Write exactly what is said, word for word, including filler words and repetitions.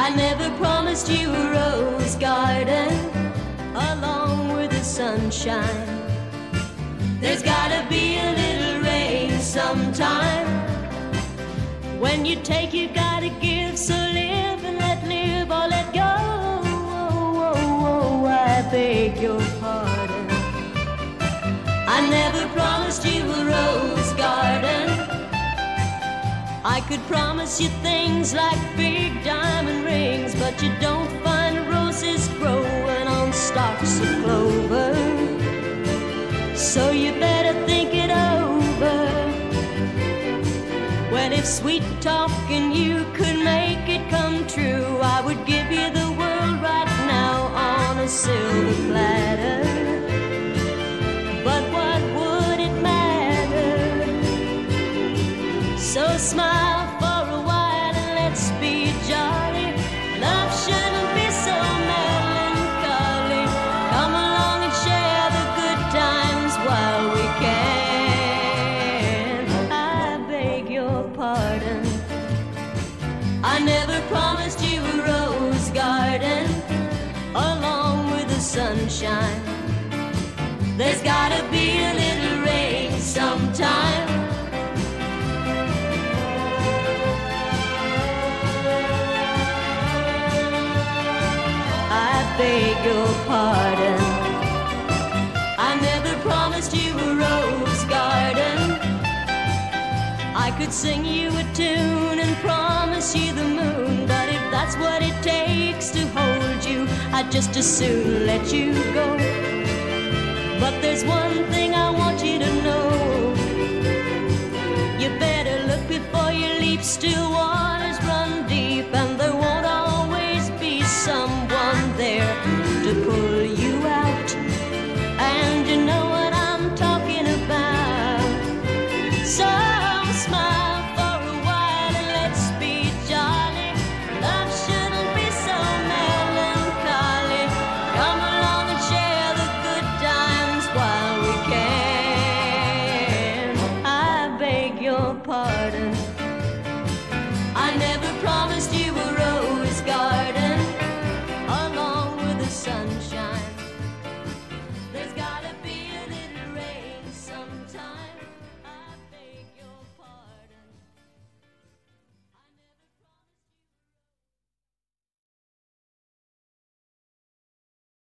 I never promised you a rose garden along with the sunshine. There's gotta be a little rain sometime. When you take, you gotta give, so live and let live or let go. Oh, oh, oh, I beg your pardon. I never promised you a rose garden. I could promise you things like big diamond rings, but you don't find roses growing on stalks of clover. So you better think it over. Well, if sweet talking you could make it come true, I would give you the world right now on a silver platter. But what would it matter? So smile for a while and let's be jolly. Love shouldn't be so melancholy. Come along and share the good times while we can. I beg your pardon. I never promised you a rose garden along with the sunshine. There's gotta be a little rain sometime. I beg your pardon. I never promised you a rose garden. I could sing you a tune and promise you the moon, but if that's what it takes to hold you, I'd just as soon let you go. But there's one thing I want you to know. You better look before you leap, still walk.